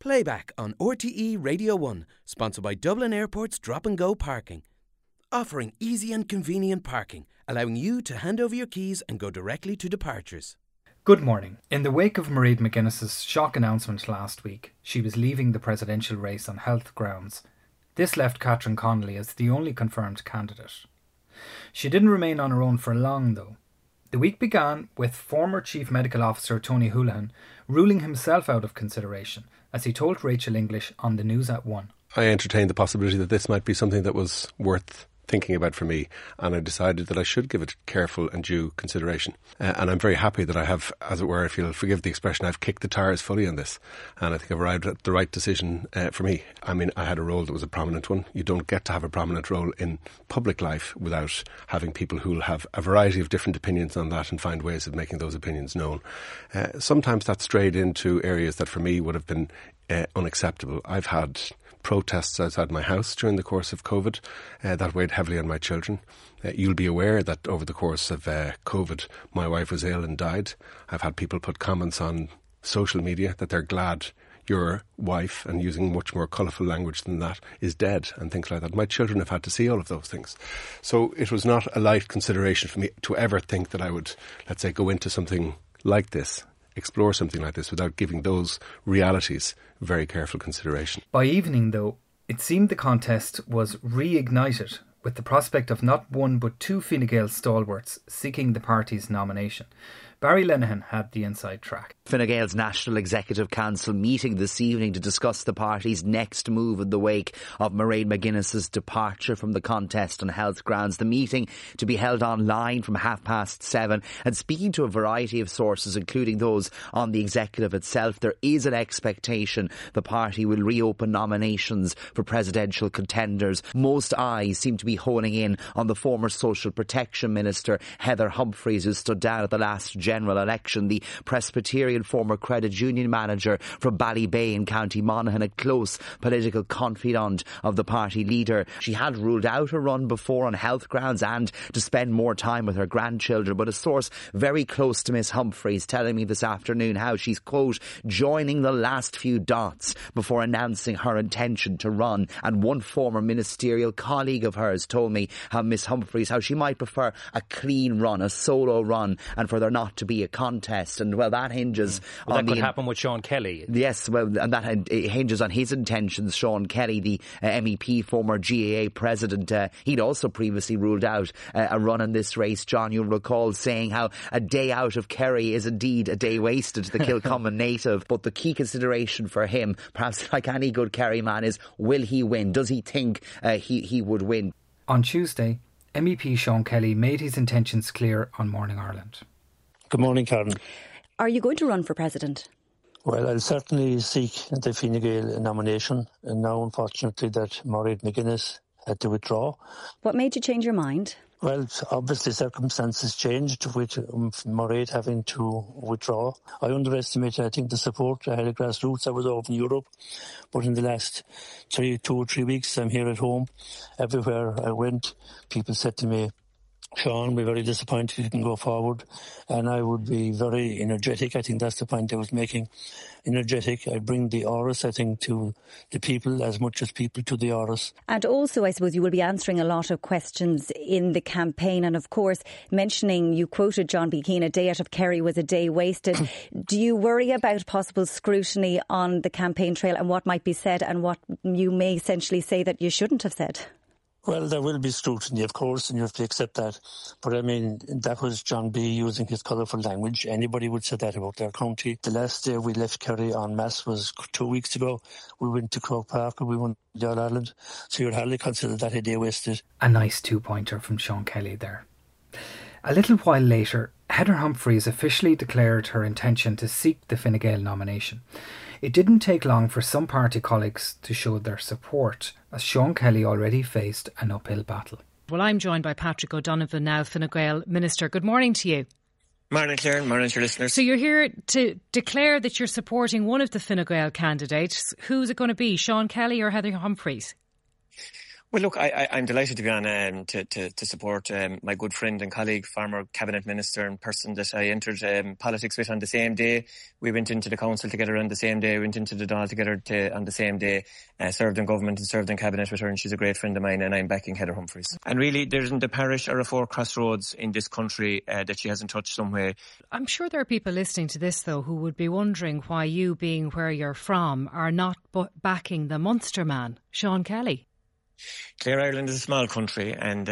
Playback on RTE Radio 1, sponsored by Dublin Airport's Drop and Go Parking. Offering easy and convenient parking, allowing you to hand over your keys and go directly to departures. Good morning. In the wake of Mairead McGuinness's shock announcement last week, she was leaving the presidential race on health grounds. This left Catherine Connolly as the only confirmed candidate. She didn't remain on her own for long, though. The week began with former Chief Medical Officer Tony Holohan ruling himself out of consideration, as he told Rachel English on the News at 1. I entertained the possibility that this might be something that was worth thinking about for me, and I decided that I should give it careful and due consideration. And I'm very happy that I have, as it were, if you'll forgive the expression, I've kicked the tires fully on this, and I think I've arrived at the right decision for me. I mean, I had a role that was a prominent one. You don't get to have a prominent role in public life without having people who'll have a variety of different opinions on that and find ways of making those opinions known. Sometimes that's strayed into areas that for me would have been unacceptable. I've had protests outside my house during the course of COVID that weighed heavily on my children. You'll be aware that over the course of COVID, my wife was ill and died. I've had people put comments on social media that they're glad your wife, and using much more colourful language than that, is dead and things like that. My children have had to see all of those things. So it was not a light consideration for me to ever think that I would, let's say, go into something like this, explore something like this without giving those realities very careful consideration. By evening, though, it seemed the contest was reignited with the prospect of not one but two Fine Gael stalwarts seeking the party's nomination. Barry Lenihan had the inside track. Fine Gael's National Executive Council meeting this evening to discuss the party's next move in the wake of Mairead McGuinness's departure from the contest on health grounds. The meeting to be held online from 7:30, and speaking to a variety of sources, including those on the executive itself, there is an expectation the party will reopen nominations for presidential contenders. Most eyes seem to be honing in on the former Social Protection Minister Heather Humphreys, who stood down at the last general election, the Presbyterian former credit union manager from Ballybay in County Monaghan, a close political confidant of the party leader. She had ruled out a run before on health grounds and to spend more time with her grandchildren, but a source very close to Miss Humphreys telling me this afternoon how she's, quote, joining the last few dots before announcing her intention to run. And one former ministerial colleague of hers told me how Miss Humphreys, how she might prefer a clean run, a solo run, and for there not to be a contest. And well, that hinges on that could happen with Sean Kelly. Yes, well, and that hinges on his intentions. Sean Kelly, the MEP, former GAA president, he'd also previously ruled out a run in this race. John, you'll recall saying how a day out of Kerry is indeed a day wasted, the Kilcommon native. But the key consideration for him, perhaps like any good Kerry man, is will he win? Does he think he would win? On Tuesday, MEP Sean Kelly made his intentions clear on Morning Ireland. Good morning, Karen. Are you going to run for president? Well, I'll certainly seek the Fine Gael nomination. And now, unfortunately, that Mairead McGuinness had to withdraw. What made you change your mind? Well, obviously circumstances changed with Mairead having to withdraw. I underestimated, I think, the support I had at grassroots. I was over in Europe, but in the last 2 or 3 weeks, I'm here at home. Everywhere I went, people said to me, Sean, we're very disappointed you didn't go forward, and I would be very energetic. I think that's the point I was making. Energetic. I bring the Áras, I think, to the people as much as people to the Áras. And also, I suppose you will be answering a lot of questions in the campaign, and of course, mentioning, you quoted John B. Keane, a day out of Kerry was a day wasted. Do you worry about possible scrutiny on the campaign trail and what might be said and what you may essentially say that you shouldn't have said? Well, there will be scrutiny, of course, and you have to accept that. But I mean, that was John B. using his colourful language. Anybody would say that about their county. The last day we left Kerry en masse was 2 weeks ago. We went to Croke Park and we won the All-Ireland. So you'd hardly consider that a day wasted. A nice two-pointer from Sean Kelly there. A little while later, Heather Humphreys officially declared her intention to seek the Fine Gael nomination. It didn't take long for some party colleagues to show their support, as Sean Kelly already faced an uphill battle. Well, I'm joined by Patrick O'Donovan now, Fine Gael Minister. Good morning to you. Morning, Claire. Morning to your listeners. So you're here to declare that you're supporting one of the Fine Gael candidates. Who's it going to be, Sean Kelly or Heather Humphreys? Well, look, I'm delighted to be on to support my good friend and colleague, former Cabinet Minister and person that I entered politics with on the same day. We went into the council together on the same day, went into the Dáil together on the same day, served in government and served in Cabinet with her, and she's a great friend of mine, and I'm backing Heather Humphreys. And really, there isn't a parish or a four crossroads in this country that she hasn't touched some way. I'm sure there are people listening to this, though, who would be wondering why you, being where you're from, are not backing the Munster man, Sean Kelly. Clare, Ireland is a small country, and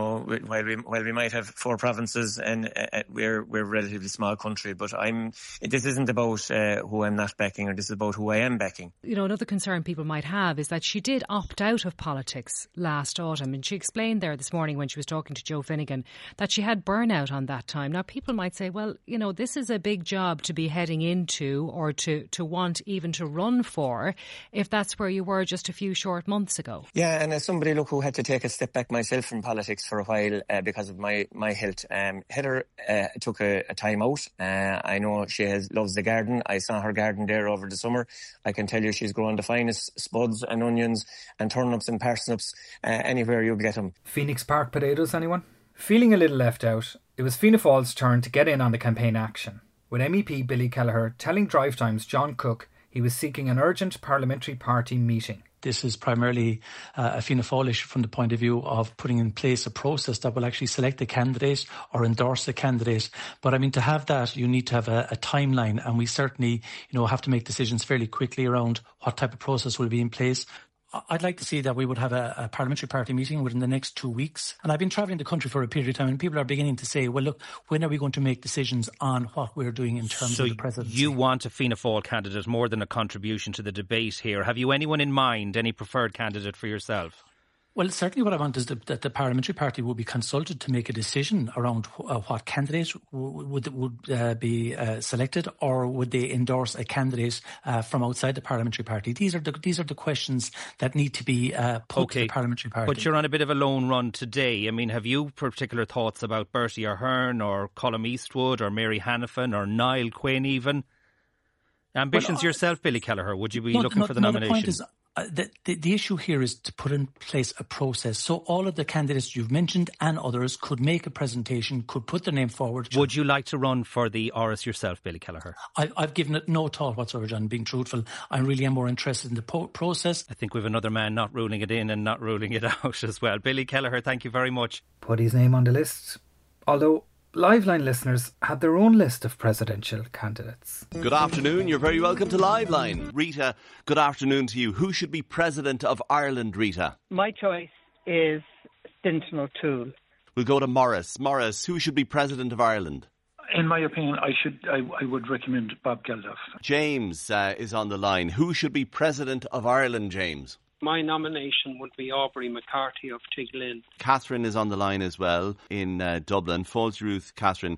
while we might have 4 provinces, and we're a relatively small country, but this isn't about who I'm not backing, or this is about who I am backing. Another concern people might have is that she did opt out of politics last autumn, and she explained there this morning when she was talking to Joe Finnegan that she had burnout on that time. Now, people might say, well, this is a big job to be heading into, or to want even to run for, if that's where you were just a few short months ago. Yeah, and as somebody who had to take a step back myself from politics for a while because of my health, Heather took a time out. I know she loves the garden. I saw her garden there over the summer. I can tell you she's grown the finest spuds and onions and turnips and parsnips anywhere you get them. Phoenix Park potatoes, anyone? Feeling a little left out, it was Fianna Fáil's turn to get in on the campaign action, with MEP Billy Kelleher telling Drive Time's John Cook he was seeking an urgent parliamentary party meeting. This is primarily a Fianna Fáil issue from the point of view of putting in place a process that will actually select a candidate or endorse a candidate. But to have that, you need to have a timeline, and we certainly, have to make decisions fairly quickly around what type of process will be in place. I'd like to see that we would have a parliamentary party meeting within the next 2 weeks. And I've been travelling the country for a period of time, and people are beginning to say, well, look, when are we going to make decisions on what we're doing in terms of the presidency? So you want a Fianna Fáil candidate more than a contribution to the debate here. Have you anyone in mind, any preferred candidate for yourself? Well, certainly what I want is that the parliamentary party will be consulted to make a decision around what candidates would be selected, or would they endorse a candidate from outside the parliamentary party. These are the questions that need to be put to the parliamentary party. But you're on a bit of a lone run today. Have you particular thoughts about Bertie Ahern or Colm Eastwood or Mary Hanafin or Niall Quinn even? Ambitions yourself, Billy Kelleher? Would you be looking for the nomination? The point is, the issue here is to put in place a process. So all of the candidates you've mentioned and others could make a presentation, could put their name forward. Would you like to run for the Áras yourself, Billy Kelleher? I've given it no thought whatsoever, John, being truthful. I really am more interested in the process. I think we've another man not ruling it in and not ruling it out as well. Billy Kelleher, thank you very much. Put his name on the list. Although Liveline listeners had their own list of presidential candidates. Good afternoon, you're very welcome to Liveline. Rita, good afternoon to you. Who should be President of Ireland, Rita? My choice is Fintan O'Toole. We'll go to Morris. Morris, who should be President of Ireland? In my opinion, I would recommend Bob Geldof. James is on the line. Who should be President of Ireland, James? My nomination would be Aubrey McCarthy of Tiglin. Catherine is on the line as well in Dublin. Falls Ruth, Catherine.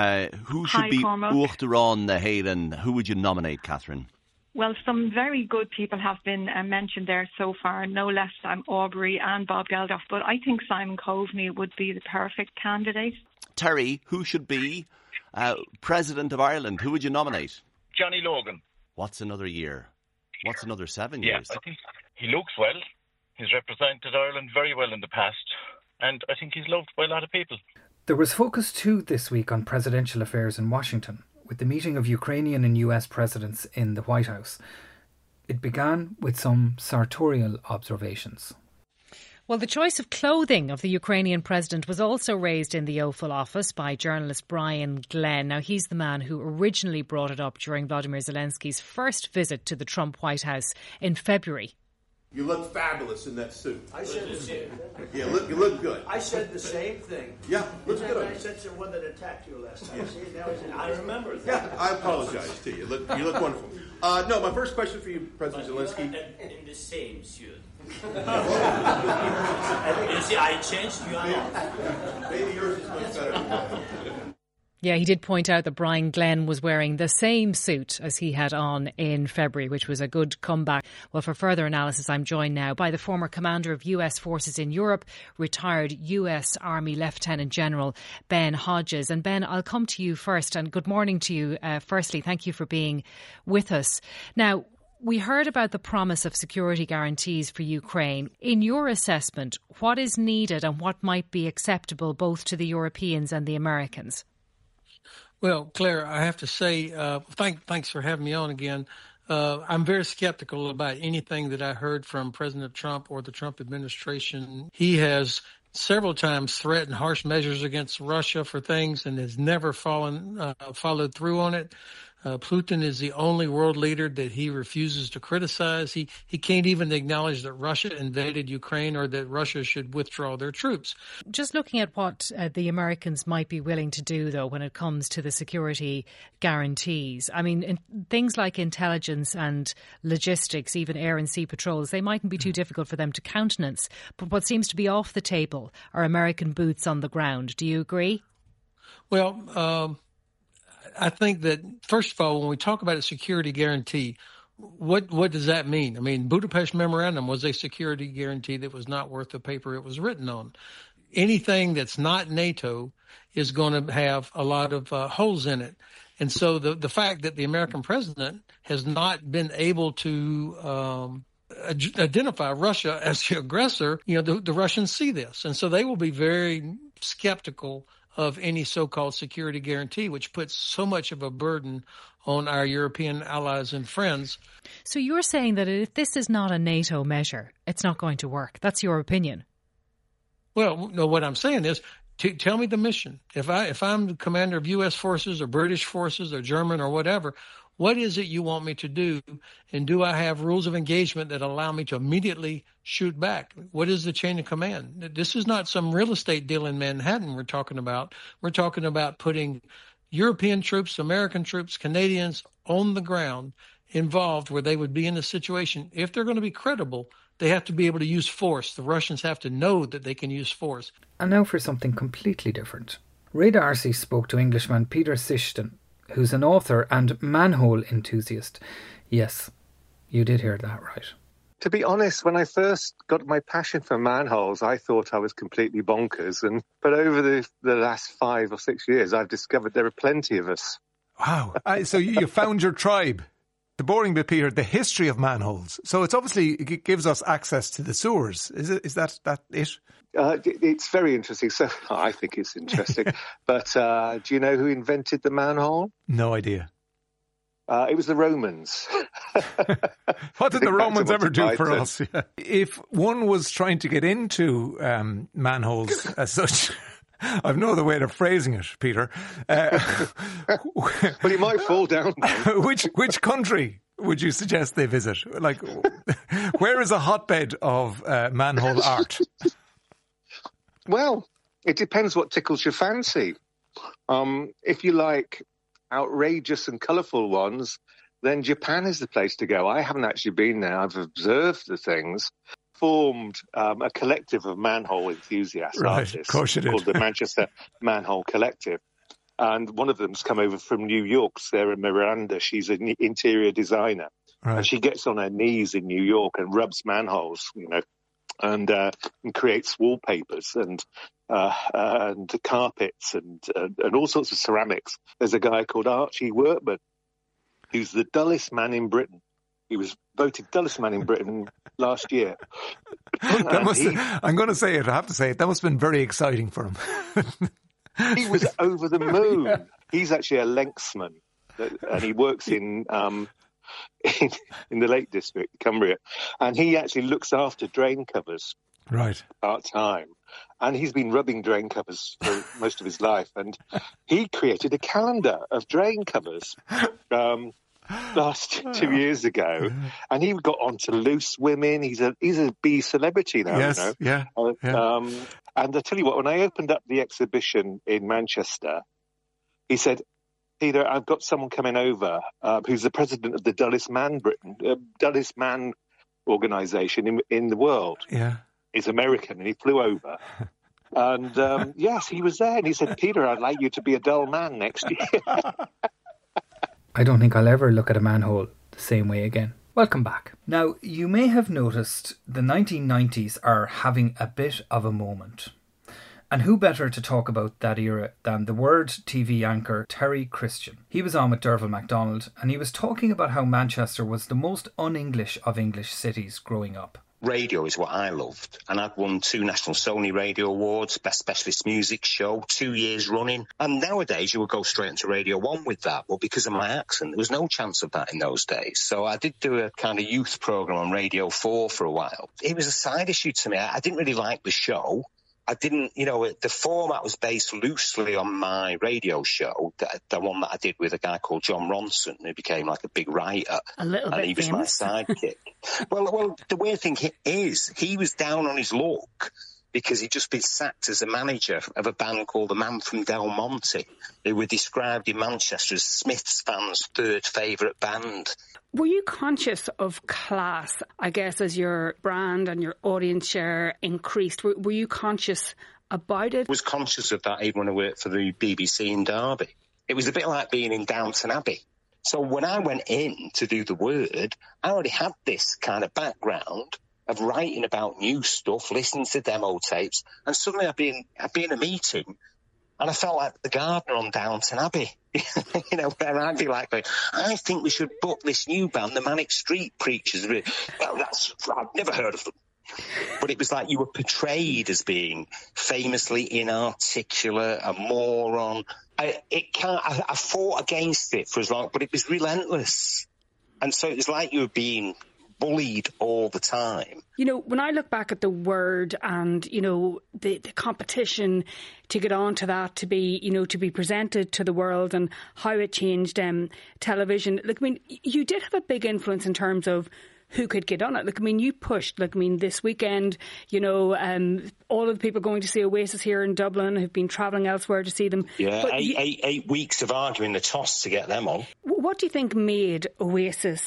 Who should be Ucht Rán na Héireann? Who would you nominate, Catherine? Well, some very good people have been mentioned there so far, no less Aubrey and Bob Geldof, but I think Simon Coveney would be the perfect candidate. Terry, who should be President of Ireland? Who would you nominate? Johnny Logan. What's another year? What's another 7 years? I think he looks well. He's represented Ireland very well in the past, and I think he's loved by a lot of people. There was focus too this week on presidential affairs in Washington, with the meeting of Ukrainian and US presidents in the White House. It began with some sartorial observations. Well, the choice of clothing of the Ukrainian president was also raised in the Oval Office by journalist Brian Glenn. Now, he's the man who originally brought it up during Vladimir Zelensky's first visit to the Trump White House in February. You look fabulous in that suit. I said the same. Yeah, you look good. I said the same thing. Yeah, looks good. I said to the one that attacked you last time. See, now I remember that. Yeah, I apologize to you. You look wonderful. No, my first question for you, President Zelensky. In the same suit. You see, I changed you. Maybe yours is much better. Yeah, he did point out that Brian Glenn was wearing the same suit as he had on in February, which was a good comeback. Well, for further analysis, I'm joined now by the former commander of US forces in Europe, retired US Army Lieutenant General Ben Hodges. And Ben, I'll come to you first, and good morning to you. Firstly, thank you for being with us. Now, We heard about the promise of security guarantees for Ukraine. In your assessment, what is needed and what might be acceptable both to the Europeans and the Americans? Well, Claire, I have to say, thanks for having me on again. I'm very skeptical about anything that I heard from President Trump or the Trump administration. He has several times threatened harsh measures against Russia for things and has never followed through on it. Putin is the only world leader that he refuses to criticize. He can't even acknowledge that Russia invaded Ukraine or that Russia should withdraw their troops. Just looking at what the Americans might be willing to do, though, when it comes to the security guarantees. I mean, things like intelligence and logistics, even air and sea patrols, they mightn't be too difficult for them to countenance. But what seems to be off the table are American boots on the ground. Do you agree? Well, I think that, first of all, when we talk about a security guarantee, what does that mean? I mean, Budapest Memorandum was a security guarantee that was not worth the paper it was written on. Anything that's not NATO is going to have a lot of holes in it. And so the fact that the American president has not been able to identify Russia as the aggressor, the Russians see this. And so they will be very skeptical of any so-called security guarantee, which puts so much of a burden on our European allies and friends. So you're saying that if this is not a NATO measure, it's not going to work. That's your opinion. Well, no, what I'm saying is, tell me the mission. If I'm the commander of U.S. forces or British forces or German or whatever, what is it you want me to do? And do I have rules of engagement that allow me to immediately shoot back? What is the chain of command? This is not some real estate deal in Manhattan we're talking about. We're talking about putting European troops, American troops, Canadians on the ground involved where they would be in a situation. If they're going to be credible, they have to be able to use force. The Russians have to know that they can use force. And now for something completely different. Ray D'Arcy spoke to Englishman Peter Sishton, who's an author and manhole enthusiast. Yes, you did hear that right. To be honest, when I first got my passion for manholes, I thought I was completely bonkers. But over the last 5 or 6 years, I've discovered there are plenty of us. Wow. So you found your tribe. The boring bit, Peter, the history of manholes. So it gives us access to the sewers. Is that it? It's very interesting. So I think it's interesting. But do you know who invented the manhole? No idea. It was the Romans. What did the Romans ever do for us? Yeah. If one was trying to get into manholes as such, I've no other way of phrasing it, Peter. Well, you might fall down. Which country would you suggest they visit? Like, where is a hotbed of manhole art? Well, it depends what tickles your fancy. If you like outrageous and colourful ones, then Japan is the place to go. I haven't actually been there. I've observed the things. Formed a collective of manhole enthusiasts, artists, called the Manchester Manhole Collective. And one of them's come over from New York, Sarah Miranda. She's an interior designer. Right. And she gets on her knees in New York and rubs manholes, and creates wallpapers and carpets and all sorts of ceramics. There's a guy called Archie Workman, who's the dullest man in Britain. He was voted dullest man in Britain last year. I'm going to say it. I have to say it. That must have been very exciting for him. He was over the moon. Yeah. He's actually a Lenxman, and he works in the Lake District, Cumbria, and he actually looks after drain covers, right, part-time. And he's been rubbing drain covers for most of his life, and he created a calendar of drain covers last 2 years ago, and he got onto Loose Women. He's a bee celebrity now. Yes, yeah. And I tell you what, when I opened up the exhibition in Manchester, he said, Peter, I've got someone coming over who's the president of the Dullest Man organisation in the world. Yeah. He's American, and he flew over. And yes, he was there, and he said, Peter, I'd like you to be a dull man next year. I don't think I'll ever look at a manhole the same way again. Welcome back. Now, you may have noticed the 1990s are having a bit of a moment. And who better to talk about that era than the Word TV anchor Terry Christian. He was on with Derval MacDonald and he was talking about how Manchester was the most un-English of English cities growing up. Radio is what I loved, and I'd won 2 National Sony Radio Awards, Best Specialist Music Show, 2 years running. And nowadays you would go straight into Radio 1 with that, but because of my accent, there was no chance of that in those days. So I did do a kind of youth programme on Radio 4 for a while. It was a side issue to me. I didn't really like the show. I didn't, the format was based loosely on my radio show, the one that I did with a guy called John Ronson, who became like a big writer. A little bit famous. And he was my sidekick. Well, the weird thing is, he was down on his luck because he'd just been sacked as a manager of a band called The Man from Del Monte, who were described in Manchester as Smiths fans' 3rd favourite band. Were you conscious of class, I guess, as your brand and your audience share increased? Were you conscious about it? I was conscious of that even when I worked for the BBC in Derby. It was a bit like being in Downton Abbey. So when I went in to do the Word, I already had this kind of background of writing about new stuff, listening to demo tapes, and suddenly I'd be in a meeting and I felt like the gardener on Downton Abbey, where I'd be like, I think we should book this new band, the Manic Street Preachers. Well, I've never heard of them. But it was like you were portrayed as being famously inarticulate, a moron. I fought against it for as long, but it was relentless. And so it was like you were being bullied all the time. When I look back at the Word and, the competition to get onto that, to be presented to the world and how it changed television, you did have a big influence in terms of who could get on it. You pushed, this weekend, all of the people going to see Oasis here in Dublin have been travelling elsewhere to see them. Yeah, but eight weeks of arguing the toss to get them on. What do you think made Oasis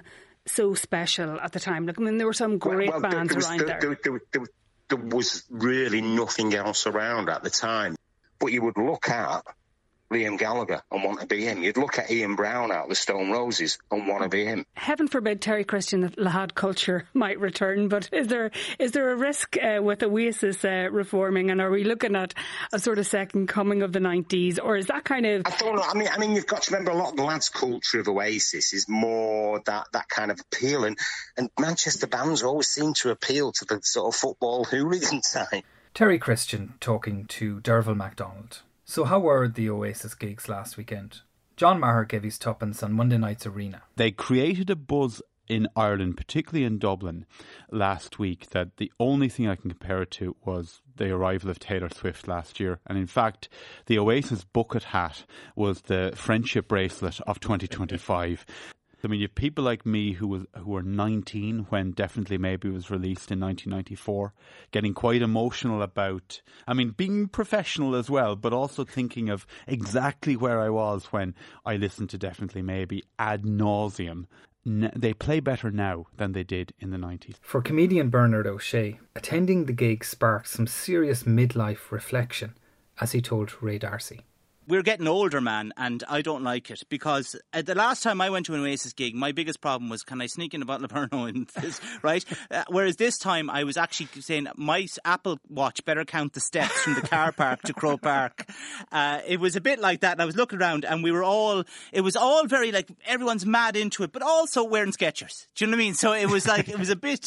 so special at the time? There were some great bands around there. There was really nothing else around at the time. But you would look at Liam Gallagher and want to be him. You'd look at Ian Brown out of the Stone Roses and want to be him. Heaven forbid Terry Christian that Lahad culture might return, but is there a risk with Oasis reforming, and are we looking at a sort of second coming of the 90s, or is that kind of... I don't know. I mean, you've got to remember a lot of the lads' culture of Oasis is more that kind of appeal, and Manchester bands always seem to appeal to the sort of football hooligan type. Terry Christian talking to Derval MacDonald. So how were the Oasis gigs last weekend? John Maher gave his tuppence on Monday night's Arena. They created a buzz in Ireland, particularly in Dublin, last week, that the only thing I can compare it to was the arrival of Taylor Swift last year. And in fact, the Oasis bucket hat was the friendship bracelet of 2025. I mean, you have people like me who were 19 when Definitely Maybe was released in 1994, getting quite emotional about, being professional as well, but also thinking of exactly where I was when I listened to Definitely Maybe ad nauseum. They play better now than they did in the 90s. For comedian Bernard O'Shea, attending the gig sparked some serious midlife reflection, as he told Ray D'Arcy. We're getting older, man, and I don't like it, because the last time I went to an Oasis gig, my biggest problem was, can I sneak in a bottle of Pernod in this, right? Whereas this time I was actually saying, my Apple Watch better count the steps from the car park to Croke Park. It was a bit like that, and I was looking around, and it was all very, everyone's mad into it, but also wearing Skechers. Do you know what I mean? So it was it was a bit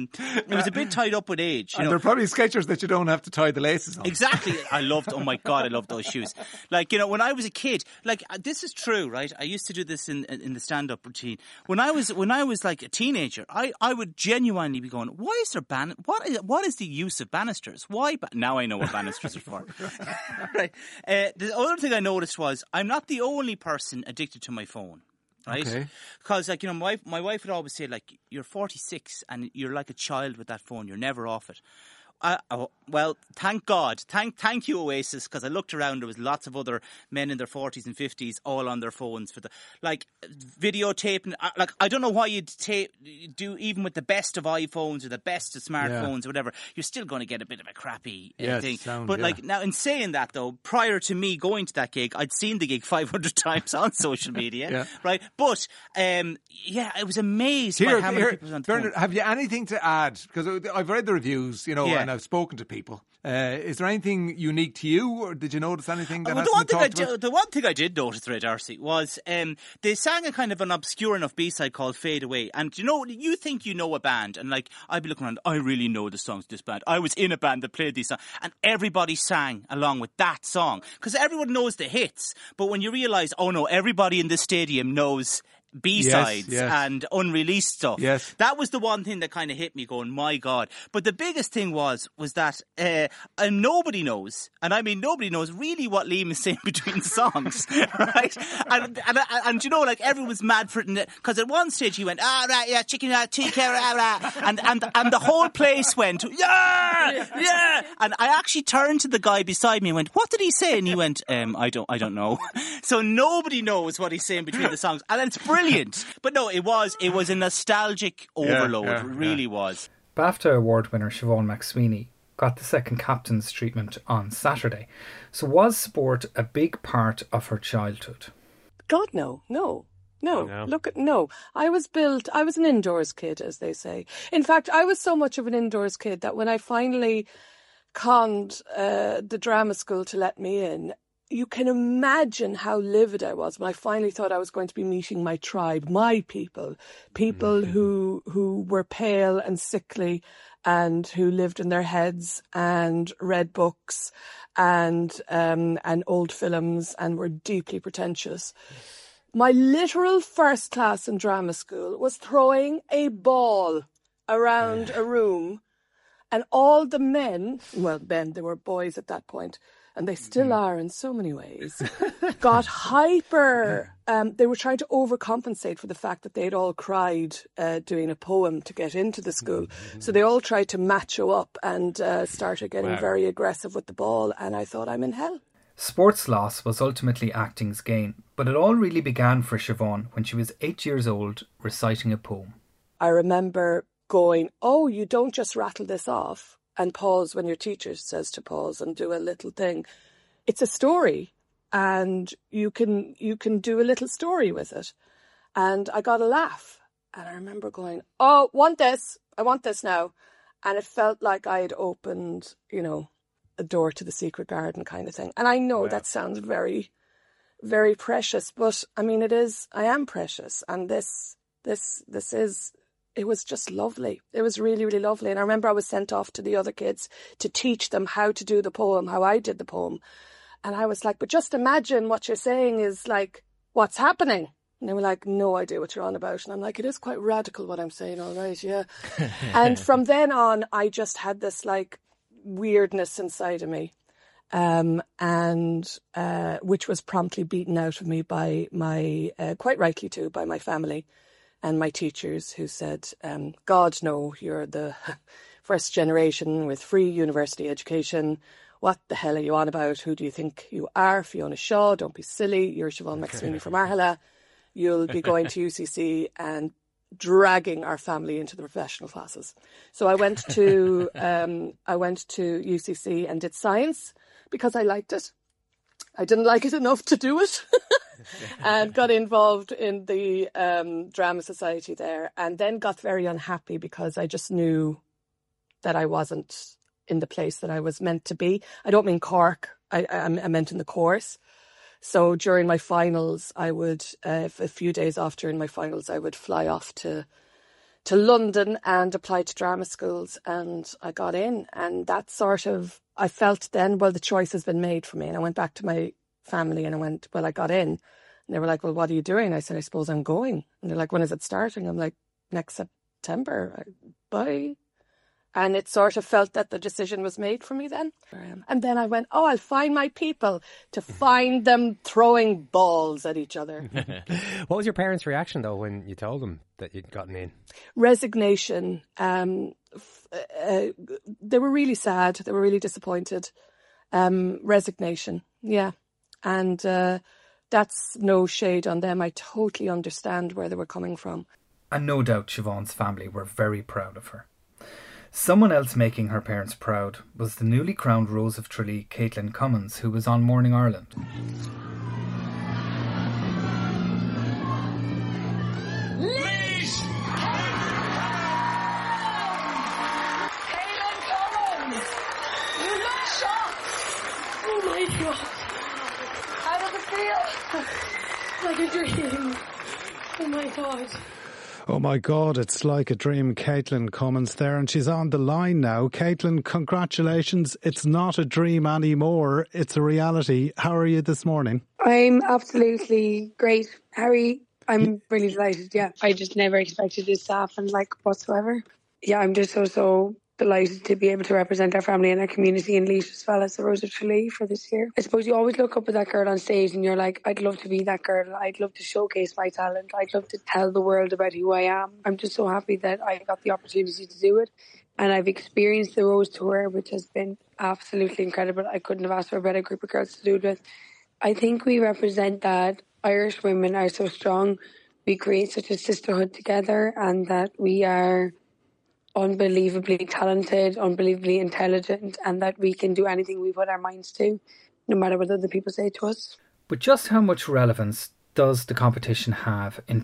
tied up with age. And they're probably Skechers that you don't have to tie the laces on. Exactly. I loved those shoes. When I was a kid, this is true, right? I used to do this in the stand-up routine. When I was like a teenager, I would genuinely be going, why is there what is the use of banisters? Why? Now I know what banisters are for. Right. The other thing I noticed was I'm not the only person addicted to my phone. Right? Okay. Because, my wife would always say, you're 46 and you're like a child with that phone. You're never off it. Well, thank God. Thank you, Oasis, because I looked around, there was lots of other men in their 40s and 50s all on their phones for the, videotaping. I don't know why you'd do, even with the best of iPhones or the best of smartphones or whatever, you're still going to get a bit of a crappy thing. But now in saying that though, prior to me going to that gig, I'd seen the gig 500 times on social media, right? But, I was amazed by how many people was on the phone. Bernard, have you anything to add? Because I've read the reviews, and when I've spoken to people. Is there anything unique to you, or did you notice anything that the one thing I did notice, Ray Darcy, was they sang a kind of an obscure enough B-side called Fade Away. And you think you know a band, and like I'd be looking around, I really know the songs of this band. I was in a band that played these songs, and everybody sang along with that song because everyone knows the hits. But when you realise, oh no, everybody in the stadium knows B-sides and unreleased stuff. Yes. That was the one thing that kind of hit me going, my God. But the biggest thing was that nobody knows, and I mean nobody knows really what Liam is saying between songs, right? And you know, like everyone was mad for it, because at one stage he went, right, yeah, chicken, TK, and the whole place went, yeah. And I actually turned to the guy beside me and went, what did he say? And he went, I don't know. So nobody knows what he's saying between the songs, and it's brilliant. But no, it was a nostalgic overload. It really was. BAFTA award winner Siobhan McSweeney got the second captain's treatment on Saturday. So was sport a big part of her childhood? God, no. Look, no. I was an indoors kid, as they say. In fact, I was so much of an indoors kid that when I finally conned the drama school to let me in, you can imagine how livid I was when I finally thought I was going to be meeting my tribe, my people who were pale and sickly and who lived in their heads and read books and old films and were deeply pretentious. My literal first class in drama school was throwing a ball around a room, and all the men, well, then they were boys at that point, and they still are in so many ways, got hyper. They were trying to overcompensate for the fact that they'd all cried doing a poem to get into the school. So they all tried to macho up and started getting very aggressive with the ball, and I thought, I'm in hell. Sports loss was ultimately acting's gain, but it all really began for Siobhan when she was 8 years old, reciting a poem. I remember going, oh, you don't just rattle this off and pause when your teacher says to pause and do a little thing. It's a story, and you can do a little story with it. And I got a laugh, and I remember going, oh, I want this now. And it felt like I had opened, a door to the secret garden kind of thing. And I know that sounds very, very precious, but I mean, I am precious. And this is, it was just lovely. It was really, really lovely. And I remember I was sent off to the other kids to teach them how to do the poem, how I did the poem. And I was like, but just imagine what you're saying is like, what's happening? And they were like, no idea what you're on about. And I'm like, it is quite radical what I'm saying, all right, yeah. And from then on, I just had this like weirdness inside of me, which was promptly beaten out of me by my, quite rightly too, by my family and my teachers, who said, God, no, you're the first generation with free university education. What the hell are you on about? Who do you think you are? Fiona Shaw, don't be silly. You're Siobhan McSweeney from Arhala. You'll be going to UCC and dragging our family into the professional classes. So I went to UCC and did science because I liked it. I didn't like it enough to do it. And got involved in the drama society there, and then got very unhappy because I just knew that I wasn't in the place that I was meant to be. I don't mean Cork. I meant in the course. So during my finals, I would, a few days after in my finals, I would fly off to London and apply to drama schools, and I got in. And that sort of, I felt then, well, the choice has been made for me. And I went back to my family and I went, well, I got in. And they were like, well, what are you doing? I said, I suppose I'm going. And they're like, when is it starting? I'm like, next September. Bye. And it sort of felt that the decision was made for me then. And then I went, oh, I'll find my people, to find them throwing balls at each other. What was your parents' reaction, though, when you told them that you'd gotten in? Resignation. They were really sad. They were really disappointed. Resignation, yeah. And that's no shade on them. I totally understand where they were coming from. And no doubt Siobhan's family were very proud of her. Someone else making her parents proud was the newly crowned Rose of Tralee, Caitlin Cummins, who was on Morning Ireland. Caitlin Cummins! like a dream. Oh my God. Oh my God, it's like a dream. Caitlin Cummins there, and she's on the line now. Caitlin, congratulations. It's not a dream anymore. It's a reality. How are you this morning? I'm absolutely great, Harry. I'm really delighted, yeah. I just never expected this to happen, like, whatsoever. Yeah, I'm just so delighted to be able to represent our family and our community in Laois as well as the Rose of Tralee for this year. I suppose you always look up at that girl on stage and you're like, I'd love to be that girl. I'd love to showcase my talent. I'd love to tell the world about who I am. I'm just so happy that I got the opportunity to do it. And I've experienced the Rose Tour, which has been absolutely incredible. I couldn't have asked for a better group of girls to do it with. I think we represent that Irish women are so strong. We create such a sisterhood together, and that we are unbelievably talented, unbelievably intelligent, and that we can do anything we put our minds to, no matter what other people say to us. But just how much relevance does the competition have in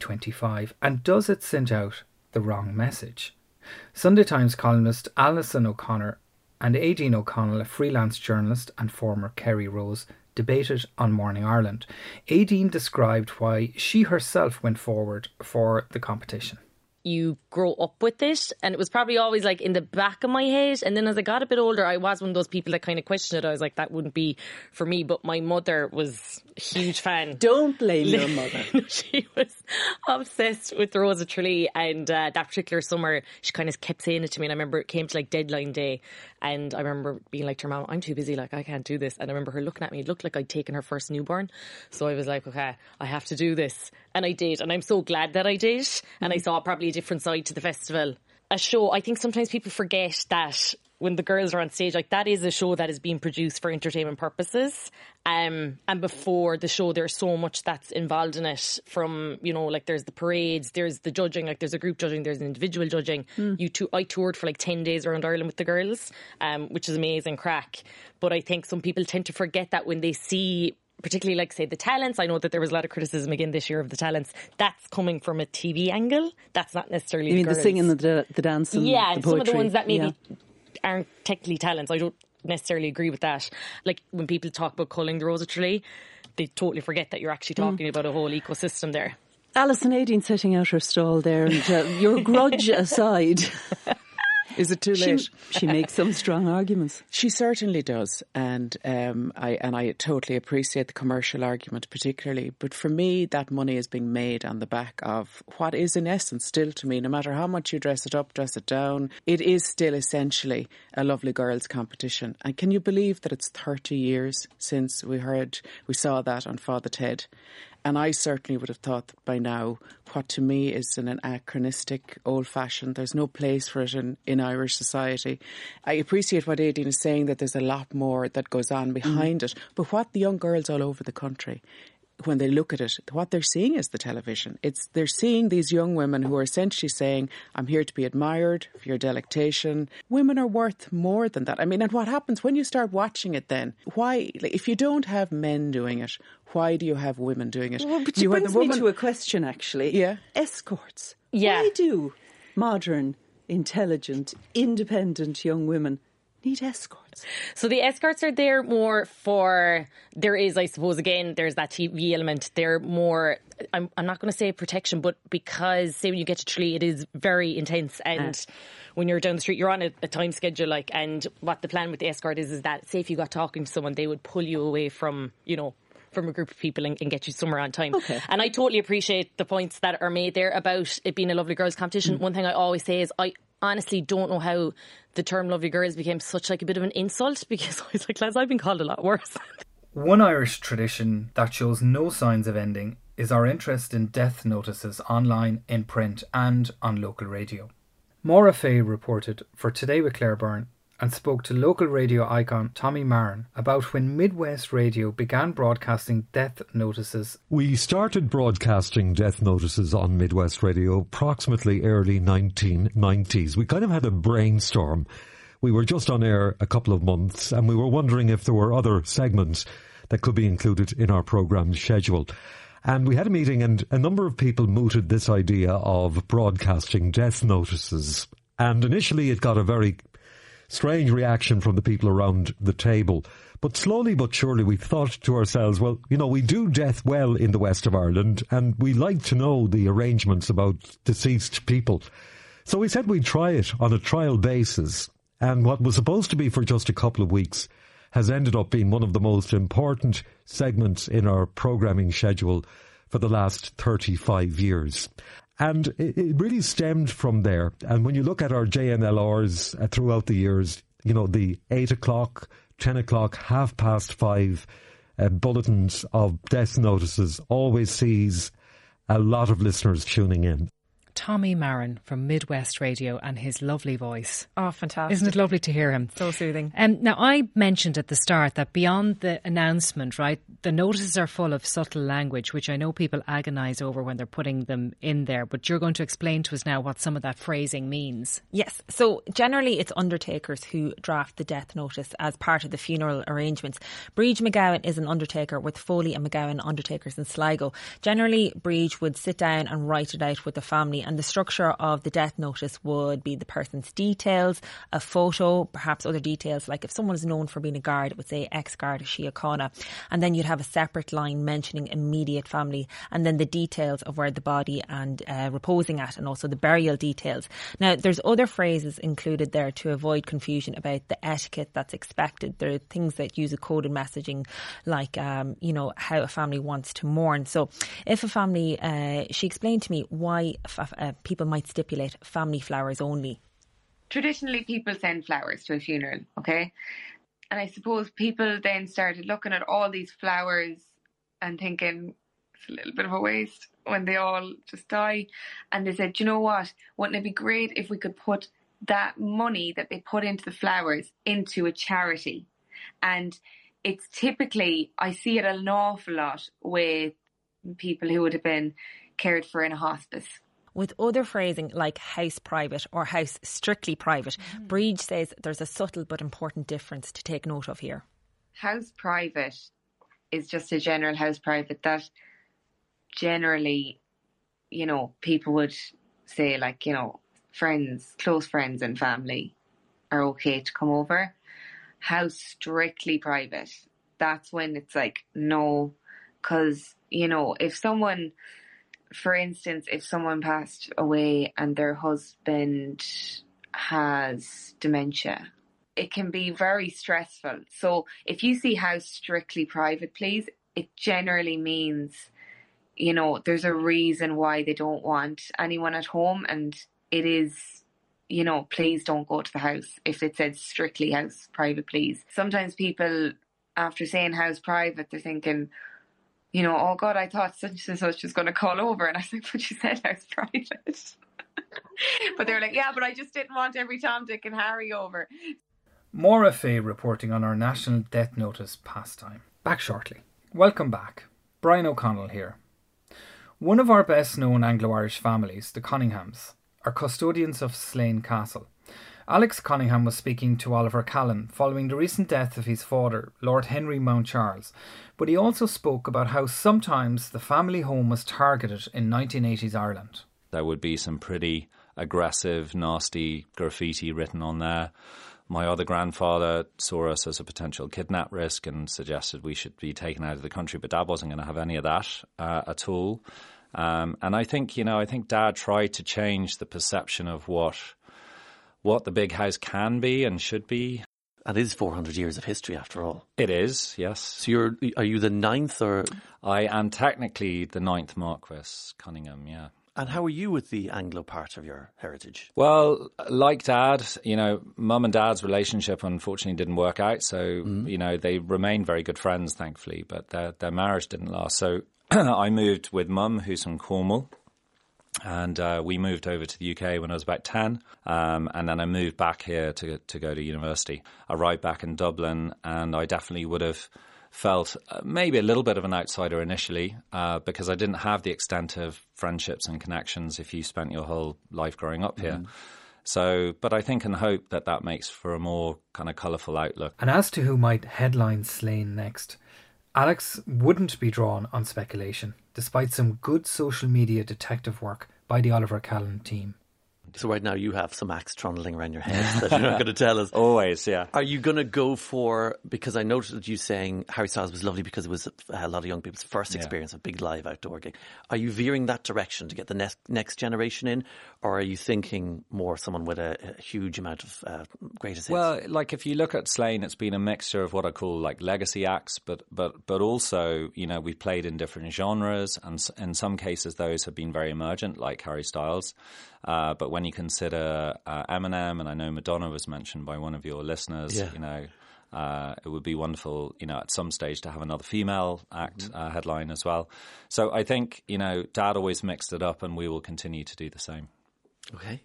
2025, and does it send out the wrong message? Sunday Times columnist Alison O'Connor and Aideen O'Connell, a freelance journalist and former Kerry Rose, debated on Morning Ireland. Aideen described why she herself went forward for the competition. You grow up with it, and it was probably always like in the back of my head, and then as I got a bit older I was one of those people that kind of questioned it. I was like, that wouldn't be for me, but my mother was a huge fan. Don't blame your mother. She was obsessed with the Rose of Tralee, and that particular summer she kind of kept saying it to me, and I remember it came to like deadline day, and I remember being like to her mum, I'm too busy, like I can't do this. And I remember her looking at me, it looked like I'd taken her first newborn, so I was like, okay, I have to do this, and I did, and I'm so glad that I did. And I saw probably a different side to the festival. A show, I think sometimes people forget that when the girls are on stage, like that is a show that is being produced for entertainment purposes. And before the show, there's so much that's involved in it, from, you know, like there's the parades, there's the judging, like there's a group judging, there's an individual judging. I toured for like 10 days around Ireland with the girls, which is amazing crack. But I think some people tend to forget that when they see, particularly like say the talents. I know that there was a lot of criticism again this year of the talents. That's coming from a TV angle. That's not necessarily you mean girls. The singing, the dancing, yeah, the and poetry. some of the ones that maybe aren't technically talents. I don't necessarily agree with that. Like when people talk about culling the Rose of Tralee, they totally forget that you're actually talking about a whole ecosystem there. Alison Aideen setting out her stall there, and your grudge aside. Is it too late? She makes some strong arguments. She certainly does, and I totally appreciate the commercial argument particularly. But for me, that money is being made on the back of what is in essence still, to me, no matter how much you dress it up, dress it down, it is still essentially a lovely girls' competition. And can you believe that it's 30 years since we saw that on Father Ted? And I certainly would have thought that by now, what to me is an anachronistic, old-fashioned, there's no place for it in Irish society. I appreciate what Aideen is saying, that there's a lot more that goes on behind it. But what the young girls all over the country, when they look at it, what they're seeing is the television. They're seeing these young women who are essentially saying, I'm here to be admired for your delectation. Women are worth more than that. I mean, and what happens when you start watching it then? Why, like, if you don't have men doing it, why do you have women doing it? Well, but it brings me to a question, actually. Yeah. Escorts. Yeah. Why do modern, intelligent, independent young women need escorts? So the escorts are there more for, there is, I suppose, again, there's that TV element. They're more, I'm not going to say protection, but because, say, when you get to Tralee, it is very intense, and when you're down the street, you're on a time schedule, like, and what the plan with the escort is that, say, if you got talking to someone, they would pull you away from, you know, from a group of people and get you somewhere on time. Okay. And I totally appreciate the points that are made there about it being a lovely girls' competition. One thing I always say is I honestly don't know how the term lovely girls became such like a bit of an insult, because I was like, lads, I've been called a lot worse. One Irish tradition that shows no signs of ending is our interest in death notices online, in print and on local radio. Maura Fay reported for Today with Claire Byrne and spoke to local radio icon Tommy Marin about when Midwest Radio began broadcasting death notices. We started broadcasting death notices on Midwest Radio approximately early 1990s. We kind of had a brainstorm. We were just on air a couple of months and we were wondering if there were other segments that could be included in our programme schedule. And we had a meeting and a number of people mooted this idea of broadcasting death notices. And initially it got a very Strange reaction from the people around the table. But slowly but surely we thought to ourselves, well, you know, we do death well in the west of Ireland and we like to know the arrangements about deceased people. So we said we'd try it on a trial basis. And what was supposed to be for just a couple of weeks has ended up being one of the most important segments in our programming schedule for the last 35 years. And it really stemmed from there. And when you look at our JNLRs throughout the years, you know, the 8 o'clock, 10 o'clock, 5:30 bulletins of death notices always sees a lot of listeners tuning in. Tommy Marin from Midwest Radio and his lovely voice. Oh, fantastic. Isn't it lovely to hear him? So soothing. Now, I mentioned at the start that beyond the announcement, right, the notices are full of subtle language, which I know people agonise over when they're putting them in there. But you're going to explain to us now what some of that phrasing means. Yes. So generally it's undertakers who draft the death notice as part of the funeral arrangements. Breege McGowan is an undertaker with Foley and McGowan Undertakers in Sligo. Generally, Breege would sit down and write it out with the family, and the structure of the death notice would be the person's details, a photo, perhaps other details, like if someone is known for being a guard, it would say ex-guard Síochána, and then you'd have a separate line mentioning immediate family, and then the details of where the body and reposing at, and also the burial details. Now, there's other phrases included there to avoid confusion about the etiquette that's expected. There are things that use a coded messaging, like you know, how a family wants to mourn. So if a family, she explained to me why people might stipulate family flowers only. Traditionally, people send flowers to a funeral, okay? And I suppose people then started looking at all these flowers and thinking it's a little bit of a waste when they all just die. And they said, you know what? Wouldn't it be great if we could put that money that they put into the flowers into a charity? And it's typically, I see it an awful lot with people who would have been cared for in a hospice. With other phrasing like house private or house strictly private, Breege says there's a subtle but important difference to take note of here. House private is just a general house private that generally, you know, people would say, like, you know, friends, close friends and family are okay to come over. House strictly private, that's when it's like, no, because, you know, if someone... For instance, if someone passed away and their husband has dementia, it can be very stressful. So if you see house strictly private, please, it generally means, you know, there's a reason why they don't want anyone at home. And it is, you know, please don't go to the house. If it said strictly house private, please. Sometimes people, after saying house private, they're thinking, you know, oh God, I thought such and such was going to call over. And I was like, but you said house private. But they were like, yeah, but I just didn't want every Tom, Dick and Harry over. Maura Fay reporting on our National Death Notice pastime. Back shortly. Welcome back. Brian O'Connell here. One of our best known Anglo-Irish families, the Conynghams, are custodians of Slane Castle. Alex Conyngham was speaking to Oliver Callan following the recent death of his father, Lord Henry Mount Charles, but he also spoke about how sometimes the family home was targeted in 1980s Ireland. There would be some pretty aggressive, nasty graffiti written on there. My other grandfather saw us as a potential kidnap risk and suggested we should be taken out of the country, but Dad wasn't going to have any of that at all. And I think, you know, I think Dad tried to change the perception of what the big house can be and should be. That is 400 years of history, after all. It is, yes. So are you the ninth, or...? I am technically the ninth Marquess, Conyngham, yeah. And how are you with the Anglo part of your heritage? Well, like Dad, you know, Mum and Dad's relationship unfortunately didn't work out. So, you know, they remained very good friends, thankfully, but their marriage didn't last. So I moved with Mum, who's from Cornwall. And we moved over to the UK when I was about 10, and then I moved back here to go to university. I arrived back in Dublin, and I definitely would have felt maybe a little bit of an outsider initially because I didn't have the extent of friendships and connections if you spent your whole life growing up here. So, but I think and hope that makes for a more kind of colourful outlook. And as to who might headline Slane next, Alex wouldn't be drawn on speculation, despite some good social media detective work by the Oliver Callan team. So right now you have some acts trundling around your head that you're not going to tell us. Always, yeah. Are you going to go for, because I noticed you saying Harry Styles was lovely because it was a lot of young people's first experience of big live outdoor gig. Are you veering that direction to get the next generation in, or are you thinking more someone with a huge amount of greatest hits? Well, like if you look at Slane, it's been a mixture of what I call like legacy acts, but also, you know, we've played in different genres, and in some cases those have been very emergent, like Harry Styles. But when you consider Eminem, and I know Madonna was mentioned by one of your listeners, you know, it would be wonderful, you know, at some stage to have another female act headline as well. So I think, you know, Dad always mixed it up, and we will continue to do the same. Okay.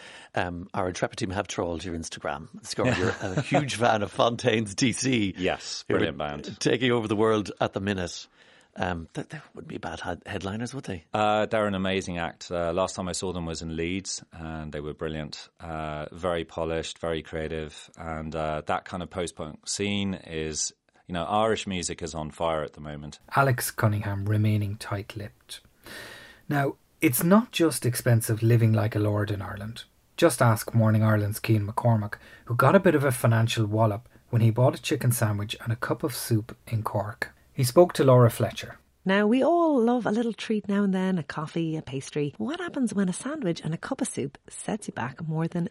Our Intrepid team have trolled your Instagram. Discovered you're a huge fan of Fontaines DC. Yes, brilliant band. Taking over the world at the minute. They wouldn't be bad headliners, would they? They're an amazing act. Last time I saw them was in Leeds, and they were brilliant. Very polished, very creative, and that kind of post-punk scene is, you know, Irish music is on fire at the moment. Alex Cunningham remaining tight-lipped. Now, it's not just expensive living like a lord in Ireland. Just ask Morning Ireland's Cian McCormack, who got a bit of a financial wallop when he bought a chicken sandwich and a cup of soup in Cork. He spoke to Laura Fletcher. Now, we all love a little treat now and then, a coffee, a pastry. What happens when a sandwich and a cup of soup sets you back more than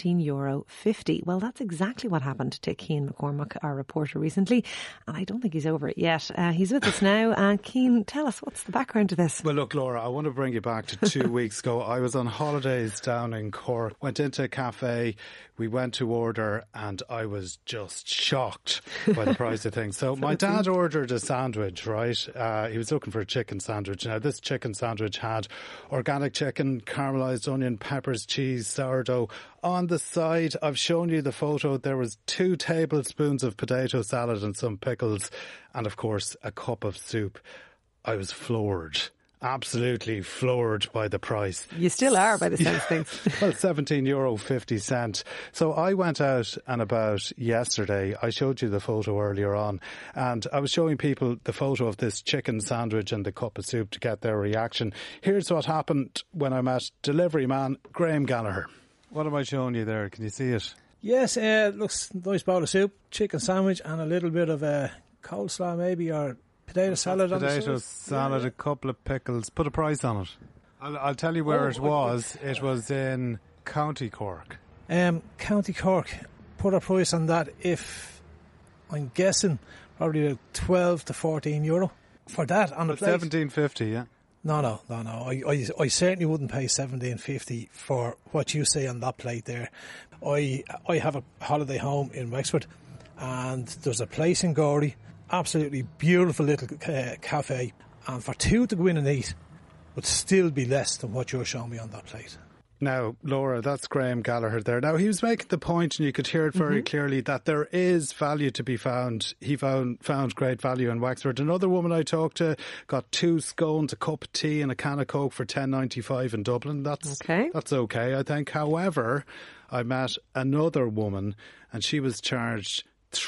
€17.50? Well, that's exactly what happened to Cian McCormack, our reporter, recently. And I don't think he's over it yet. He's with us now. Cian, tell us, what's the background to this? Well, look, Laura, I want to bring you back to 2 weeks ago. I was on holidays down in Cork, went into a cafe, we went to order, and I was just shocked by the price of things. So my dad ordered a sandwich, right? He was looking for a chicken sandwich. Now, this chicken sandwich had organic chicken, caramelised onion, peppers, cheese, sourdough. On the side, I've shown you the photo, there was 2 tablespoons of potato salad and some pickles, and of course, a cup of soup. I was floored. Absolutely floored by the price. You still are, by the sound of things. Well, €17.50. So I went out and about yesterday. I showed you the photo earlier on, and I was showing people the photo of this chicken sandwich and the cup of soup to get their reaction. Here's what happened when I met delivery man Graham Gallagher. What am I showing you there? Can you see it? Yes, looks nice bowl of soup, chicken sandwich, and a little bit of coleslaw maybe, or potato salad on the side. Potato salad, a couple of pickles. Put a price on it. I'll tell you where it was. It was in County Cork. County Cork. Put a price on that, if I'm guessing, probably about €12 to €14 for that on the plate. $17.50, yeah. No. I certainly wouldn't pay $17.50 for what you say on that plate there. I have a holiday home in Wexford, and there's a place in Gorey, absolutely beautiful little cafe, and for 2 to go in and eat would still be less than what you're showing me on that plate. Now, Laura, that's Graham Gallagher there. Now, he was making the point, and you could hear it very clearly, that there is value to be found. He found great value in Wexford. Another woman I talked to got 2 scones, a cup of tea and a can of Coke for $10.95 in Dublin. That's okay, I think. However, I met another woman, and she was charged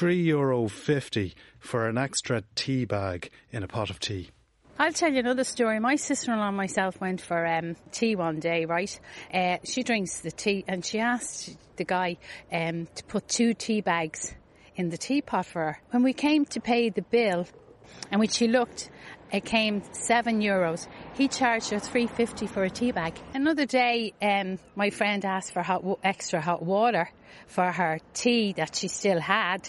€3.50 for an extra tea bag in a pot of tea. I'll tell you another story. My sister-in-law and myself went for tea one day, right? She drinks the tea, and she asked the guy to put 2 tea bags in the teapot for her. When we came to pay the bill, and when she looked, it came €7. He charged her $3.50 for a tea bag. Another day, my friend asked for extra hot water for her tea that she still had,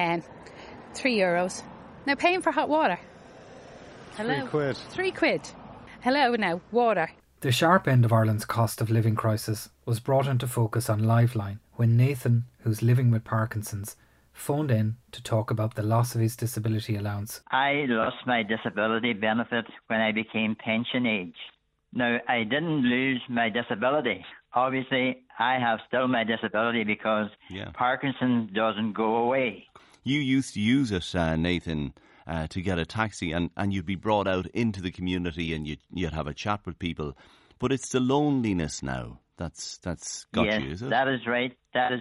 €3. Now, paying for hot water. Hello. £3. Hello, now, water. The sharp end of Ireland's cost of living crisis was brought into focus on Liveline when Nathan, who's living with Parkinson's, phoned in to talk about the loss of his disability allowance. I lost my disability benefit when I became pension age. Now, I didn't lose my disability. Obviously, I have still my disability because Parkinson's doesn't go away. You used to use it, Nathan, to get a taxi, and you'd be brought out into the community and you'd have a chat with people. But it's the loneliness now that's got you, is it? That is right.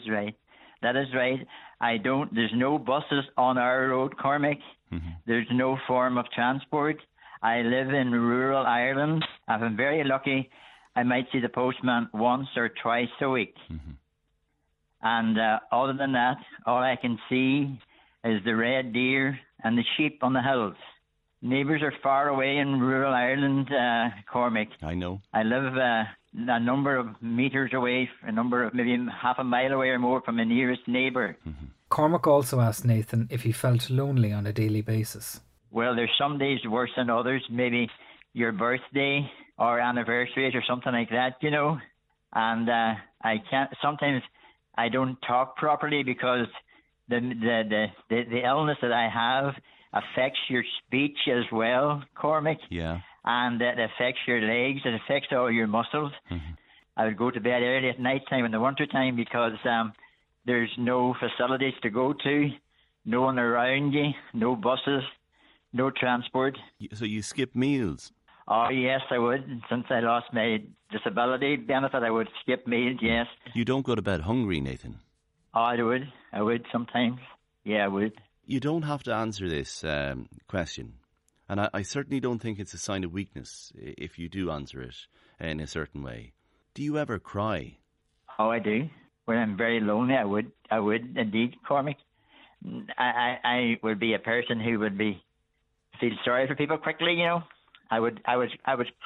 There's no buses on our road, Cormac. There's no form of transport. I live in rural Ireland. I've been very lucky. I might see the postman once or twice a week. Mm-hmm. And other than that, all I can see is the red deer and the sheep on the hills. Neighbours are far away in rural Ireland, Cormac. I know. I live a number of meters away, maybe half a mile away or more from the nearest neighbour. Mm-hmm. Cormac also asked Nathan if he felt lonely on a daily basis. Well, there's some days worse than others. Maybe your birthday or anniversaries or something like that, you know. And sometimes I don't talk properly because the illness that I have affects your speech as well, Cormac. Yeah. And it affects your legs. It affects all your muscles. Mm-hmm. I would go to bed early at night time in the winter time because there's no facilities to go to, no one around you, no buses, no transport. So you skip meals? Oh, yes, I would. Since I lost my disability benefit, I would skip meals, yes. You don't go to bed hungry, Nathan? Oh, I would sometimes. Yeah, I would. You don't have to answer this question. And I certainly don't think it's a sign of weakness if you do answer it in a certain way. Do you ever cry? Oh, I do. When I'm very lonely, I would indeed, Cormac. I would be a person who would feel sorry for people quickly, you know. I would, I admit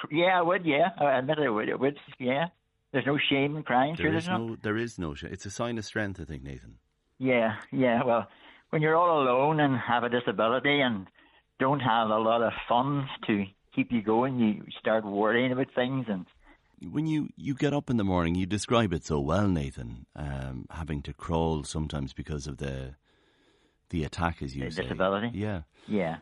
I would, yeah. There's no shame in crying, there is no shame. It's a sign of strength, I think, Nathan. Yeah, well, when you're all alone and have a disability and don't have a lot of funds to keep you going, you start worrying about things. And when you get up in the morning, you describe it so well, Nathan, having to crawl sometimes because of the attack, as you say. Disability? Yeah. Yeah.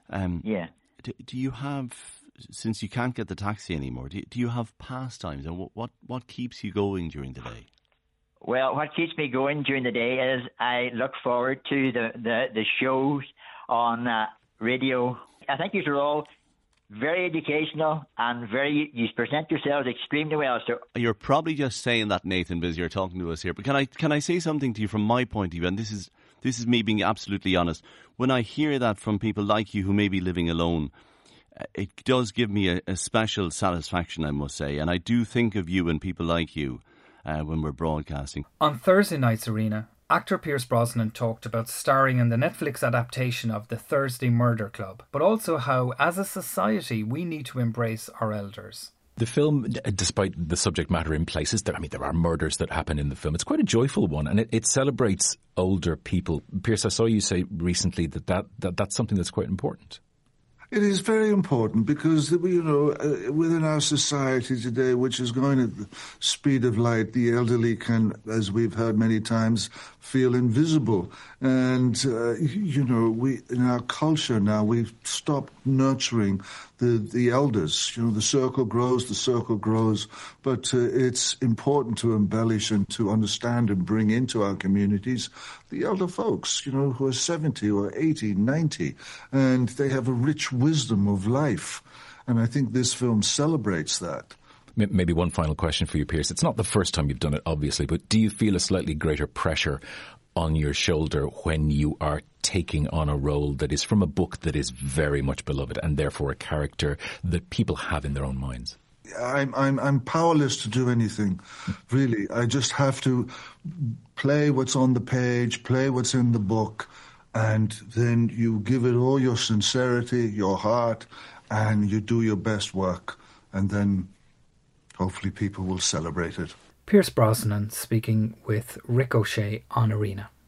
Do you have, since you can't get the taxi anymore, do you have pastimes, and what keeps you going during the day? Well, what keeps me going during the day is I look forward to the shows on radio. I think these are all very educational and you present yourselves extremely well. So you're probably just saying that, Nathan, because you're talking to us here. But can I say something to you from my point of view? And this is me being absolutely honest. When I hear that from people like you who may be living alone, it does give me a special satisfaction, I must say. And I do think of you and people like you when we're broadcasting. On Thursday night's Arena, actor Pierce Brosnan talked about starring in the Netflix adaptation of The Thursday Murder Club, but also how, as a society, we need to embrace our elders. The film, despite the subject matter in places, there are murders that happen in the film. It's quite a joyful one, and it celebrates older people. Pierce, I saw you say recently that's something that's quite important. It is very important because, within our society today, which is going at the speed of light, the elderly can, as we've heard many times, feel invisible. And, we in our culture now, we've stopped nurturing the elders. The circle grows. But it's important to embellish and to understand and bring into our communities the elder folks, who are 70 or 80, 90, and they have a rich wisdom of life. And I think this film celebrates that. Maybe one final question for you, Pierce. It's not the first time you've done it, obviously, but do you feel a slightly greater pressure on your shoulder when you are taking on a role that is from a book that is very much beloved and therefore a character that people have in their own minds? I'm powerless to do anything, really. I just have to play what's on the page, play what's in the book, and then you give it all your sincerity, your heart, and you do your best work. And then hopefully people will celebrate it. Pierce Brosnan speaking with Rick O'Shea on Arena.